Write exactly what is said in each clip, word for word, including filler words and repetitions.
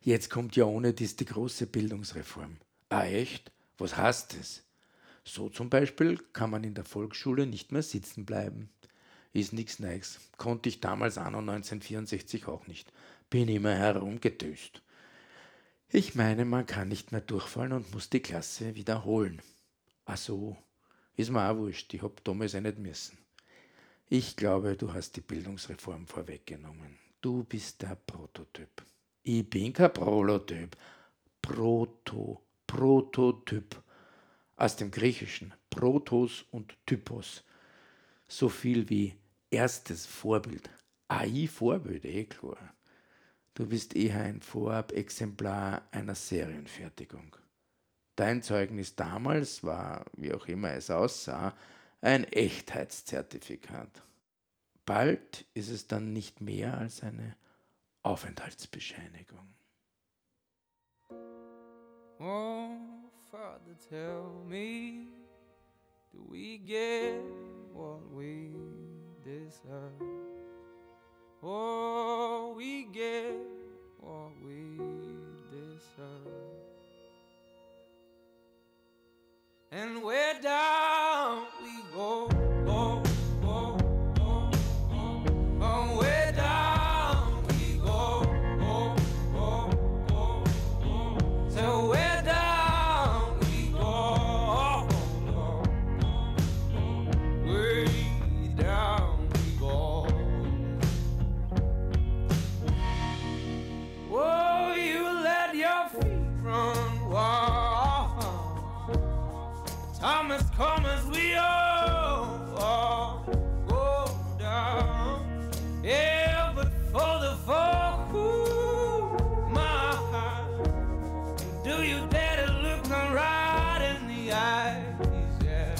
Jetzt kommt ja ohne dies die große Bildungsreform. Ah, echt? Was heißt es? So zum Beispiel kann man in der Volksschule nicht mehr sitzen bleiben. Ist nix Neues. Konnte ich damals anno neunzehnhundertvierundsechzig auch nicht. Bin immer herumgedöst. Ich meine, man kann nicht mehr durchfallen und muss die Klasse wiederholen. Ach so, ist mir auch wurscht. Ich hab damals eh nicht müssen. Ich glaube, du hast die Bildungsreform vorweggenommen. Du bist der Prototyp. Ich bin kein Prototyp. Proto, Prototyp. Aus dem Griechischen. Protos und Typos. So viel wie erstes Vorbild. A I Vorbild, eh klar. Du bist eher ein Vorab-Exemplar einer Serienfertigung. Dein Zeugnis damals war, wie auch immer es aussah, ein Echtheitszertifikat. Bald ist es dann nicht mehr als eine Aufenthaltsbescheinigung. Oh, Father, tell me, do we get what we deserve? Oh, we get what we deserve. And where down we go, oh, oh, oh, oh, oh, where down we go, oh, oh, oh, oh, so where down we go, oh, oh, oh, way down we go. Oh, you let your feet run wild. Time has come as we all, all go down. Yeah, but for the fall, ooh, my heart, do you dare to look me right in the eyes? Yeah.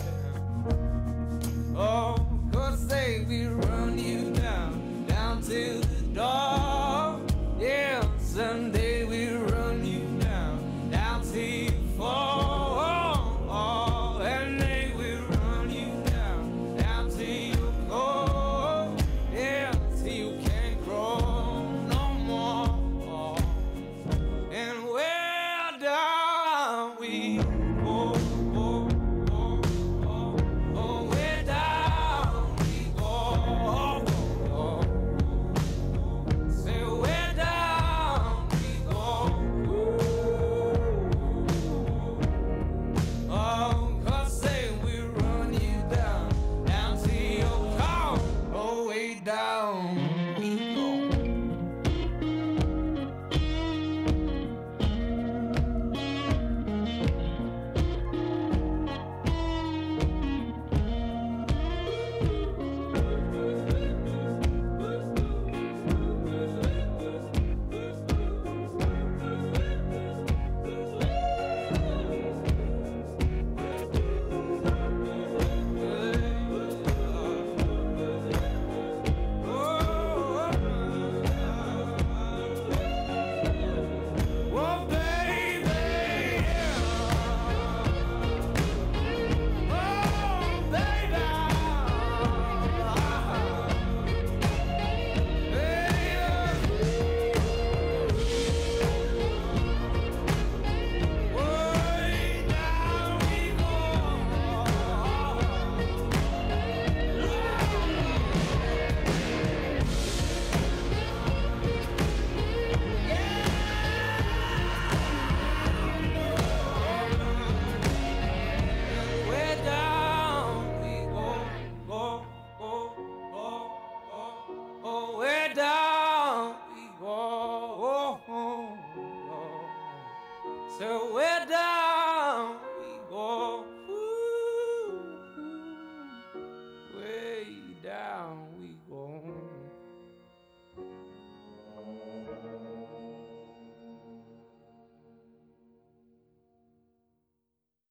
Oh, 'cause they will run you down, down to the door. Yeah, someday we run you down, down till you fall. So we're down.